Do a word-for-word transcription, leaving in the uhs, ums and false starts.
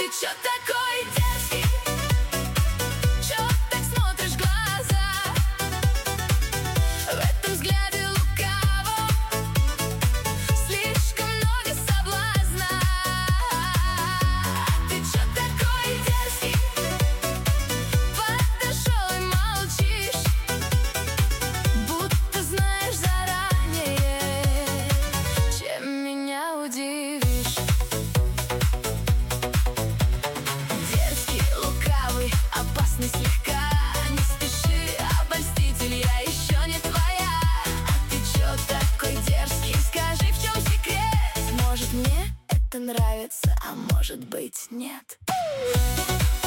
чё такой дерзкий? Чё так смотришь в глаза? В этом взгляде лукаво слишком много соблазна. Ты чё такой дерзкий? Подошёл и молчишь, будто знаешь заранее, чем меня удивишь. Опасный слегка, не спеши, обольститель, я еще не твоя. А ты чё такой дерзкий? Скажи, в чем секрет? Может, мне это нравится, а может быть, нет.